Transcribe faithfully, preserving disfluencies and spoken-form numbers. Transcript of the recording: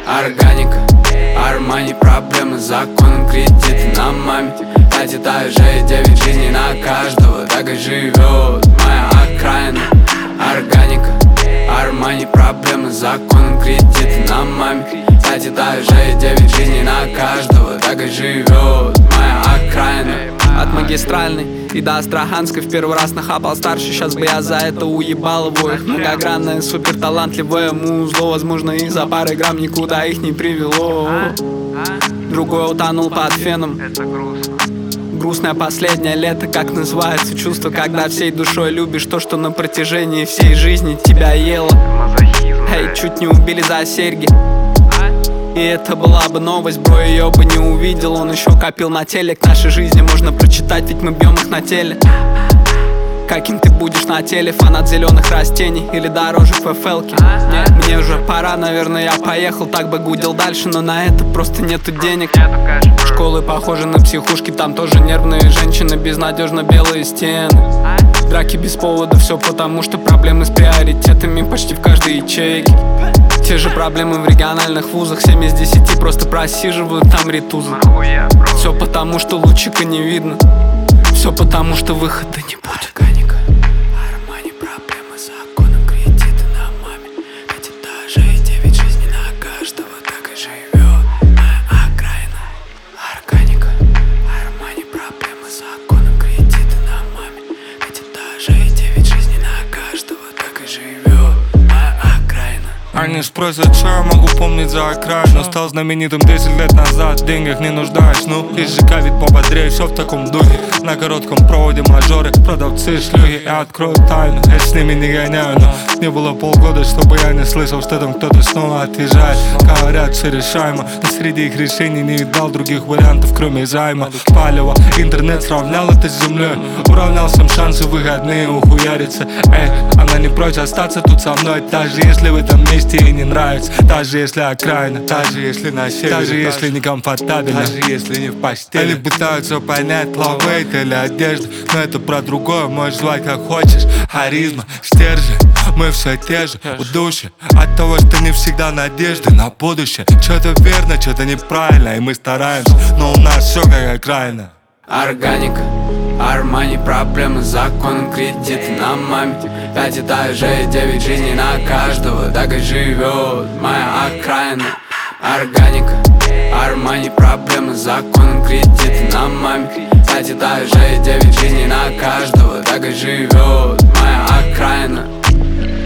Органика, Армани, проблемы с законом, кредиты на маме. Пять этажей, девять жизней на каждого, так и живет моя окраина. Органика, Армани, проблемы с законом, кредиты на маме. Пять этажей, девять жизней на каждого, так и живет моя окраина. От магистральной и до Астраханской в первый раз нахапал старше. Сейчас бы я за это уебал его. Их многогранное, супер талантливое музло. Возможно, их за пары грамм никуда их не привело. Другой утонул под феном. Грустное последнее лето, как называется чувство, когда всей душой любишь то, что на протяжении всей жизни тебя ело. Эй, чуть не убили за серьги. И это была бы новость, бро, ее бы не увидел. Он еще копил на телек, нашей жизни можно прочитать, ведь мы бьем их на теле. Каким ты будешь на теле, фанат зеленых растений или дорожек в эф эл-ке? Нет, мне уже пора, наверное, я поехал. Так бы гудел дальше, но на это просто нету денег. Школы похожи на психушки, там тоже нервные женщины, безнадежно белые стены. Драки без повода, все потому что проблемы с приоритетами почти в каждой ячейке. Те же проблемы в региональных вузах, семь из десяти просто просиживают там ритузы. Все потому что лучика не видно, все потому что выхода не будет. Органика, Армани, проблемы с законом, кредиты на маме. Пять этажей, девять жизней на каждого, так и живет моя окраина. Органика, Армани, проблемы с законом, кредиты на маме. Пять этажей, девять жизней на каждого, так и живет моя окраина. Они спросят, что я могу помнить за окраину. Стал знаменитым десять лет назад, в деньгах не нуждаюсь. Ну, из ЖК вид пободрее, все в таком духе. На коротком проводе мажоры, продавцы, шлюги. Я открою тайну, я с ними не гоняю. Но не было полгода, чтобы я не слышал, что там кто-то снова отъезжает. Говорят, все решаемо, но среди их решений не видал других вариантов, кроме займа. Палево, интернет сравнял это с землей. Уравнял всем шансы выходные ухуяриться. Эй, она не прочь остаться тут со мной, даже если в этом месте ей не нравится. Даже если окраина, даже если на севере, даже если некомфортабельно, даже если не в постели. Они пытаются понять, лавейт или одежда, но это про другое, можешь звать как хочешь. Харизма, стержень, мы все те же, удушье от того, что не всегда надежды на будущее. Что-то верно, что-то неправильно, и мы стараемся, но у нас все как окраина. Органика, Армани, проблемы с законом, кредиты на маме. Пять этажей, девять жизней на каждого, так и живет моя окраина. Органика, Армани, проблемы с законом, кредиты на маме. Пять этажей, девять жизней на каждого, так и живет моя окраина.